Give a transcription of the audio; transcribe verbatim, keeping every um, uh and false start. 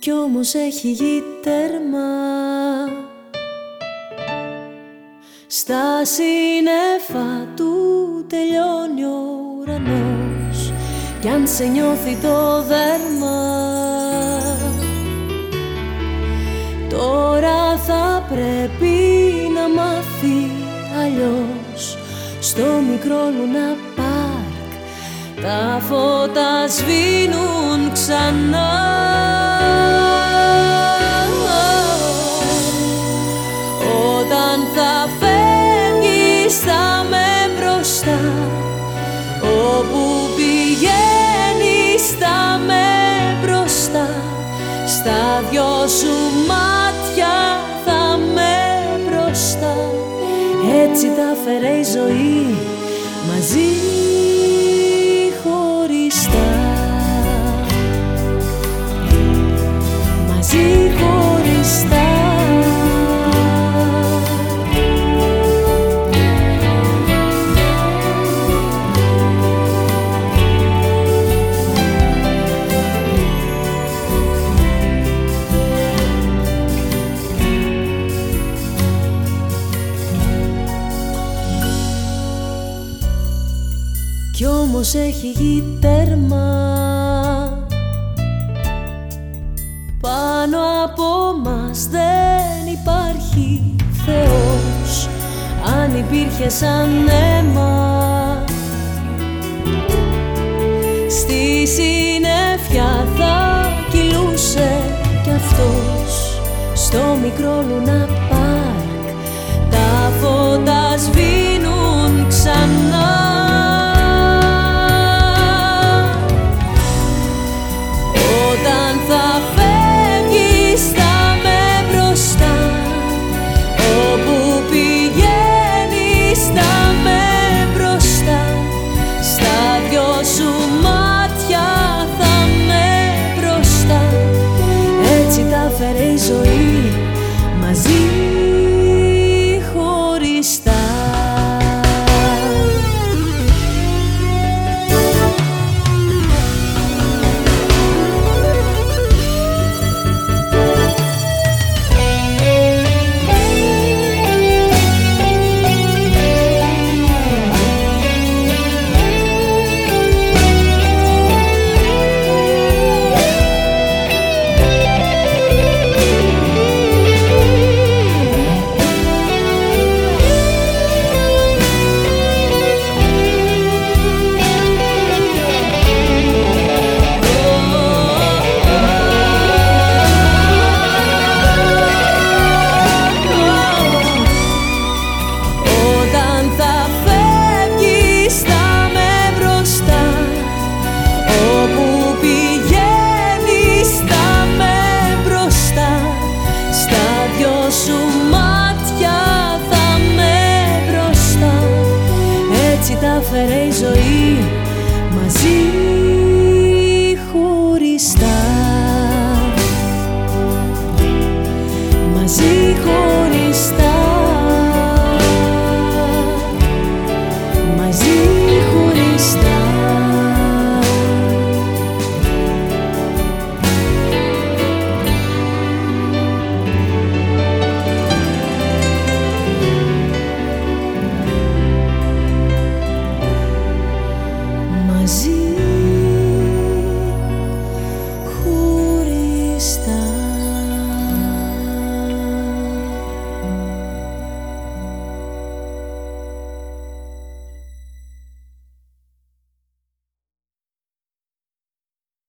κι όμως έχει γη τέρμα. Στα σύννεφα του τελειώνει ο ουρανός κι αν σε νιώθει το δέρμα, τώρα θα πρέπει να μάθει αλλιώς. Στο μικρό Λούνα Πάρκ τα φώτα σβήνουν ξανά. Όταν θα φεύγεις θα με μπροστά, όπου πηγαίνεις θα με μπροστά, στα δυο σου μάτια θα με μπροστά. Έτσι τα φέρε η ζωή μαζί χωριστά, μαζί χωριστά. Κι όμως έχει γη τέρμα, πάνω από μας δεν υπάρχει Θεός. Αν υπήρχε σαν αίμα, στη συννεφιά θα κυλούσε κι αυτός. Στο μικρό Λούνα Πάρκ τα φώτα σβήνουν ξανά. Όταν θα φεύγεις θα με μπροστά, όπου πηγαίνεις θα με μπροστά, στα δυο σου μάτια θα με μπροστά. Έτσι τα φέρε η ζωή μαζί χωριστά. Τα φέρε η ζωή μαζί